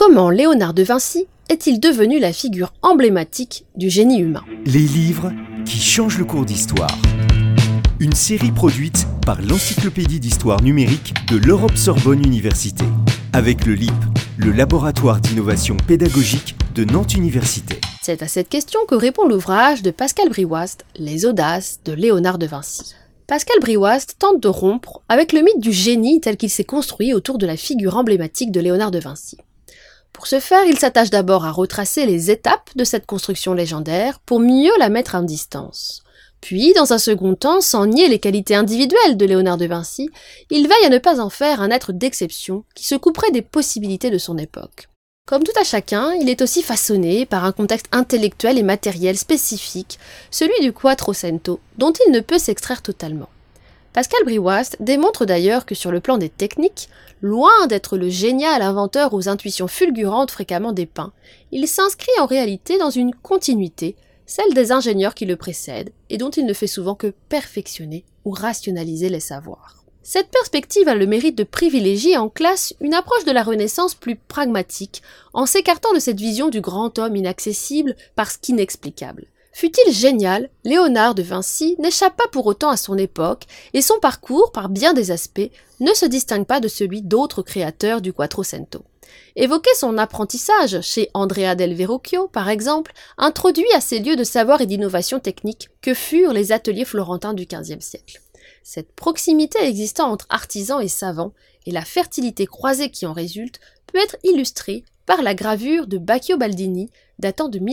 Comment Léonard de Vinci est-il devenu la figure emblématique du génie humain ? Les livres qui changent le cours d'histoire. Une série produite par l'Encyclopédie d'Histoire Numérique de l'Europe-Sorbonne Université, avec le LIP, le Laboratoire d'Innovation Pédagogique de Nantes Université. C'est à cette question que répond l'ouvrage de Pascal Briouast, Les Audaces de Léonard de Vinci. Pascal Briouast tente de rompre avec le mythe du génie tel qu'il s'est construit autour de la figure emblématique de Léonard de Vinci. Pour ce faire, il s'attache d'abord à retracer les étapes de cette construction légendaire pour mieux la mettre en distance. Puis, dans un second temps, sans nier les qualités individuelles de Léonard de Vinci, il veille à ne pas en faire un être d'exception qui se couperait des possibilités de son époque. Comme tout à chacun, il est aussi façonné par un contexte intellectuel et matériel spécifique, celui du Quattrocento, dont il ne peut s'extraire totalement. Pascal Briouast démontre d'ailleurs que sur le plan des techniques, loin d'être le génial inventeur aux intuitions fulgurantes fréquemment dépeint, il s'inscrit en réalité dans une continuité, celle des ingénieurs qui le précèdent, et dont il ne fait souvent que perfectionner ou rationaliser les savoirs. Cette perspective a le mérite de privilégier en classe une approche de la Renaissance plus pragmatique, en s'écartant de cette vision du grand homme inaccessible parce qu'inexplicable. Fût-il génial, Léonard de Vinci n'échappe pas pour autant à son époque, et son parcours, par bien des aspects, ne se distingue pas de celui d'autres créateurs du Quattrocento. Évoquer son apprentissage chez Andrea del Verrocchio, par exemple, introduit à ces lieux de savoir et d'innovation technique que furent les ateliers florentins du XVe siècle. Cette proximité existant entre artisans et savants, et la fertilité croisée qui en résulte, peut être illustrée par la gravure de Baccio Baldini, datant de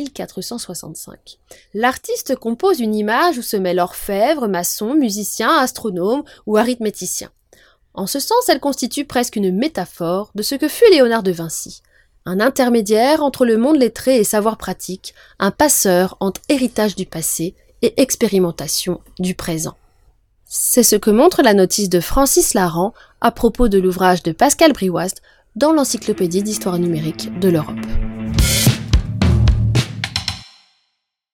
1465. L'artiste compose une image où se mêlent orfèvre, maçon, musicien, astronome ou arithméticien. En ce sens, elle constitue presque une métaphore de ce que fut Léonard de Vinci, un intermédiaire entre le monde lettré et savoir pratique, un passeur entre héritage du passé et expérimentation du présent. C'est ce que montre la notice de Francis Laran à propos de l'ouvrage de Pascal Briouast dans l'Encyclopédie d'Histoire Numérique de l'Europe.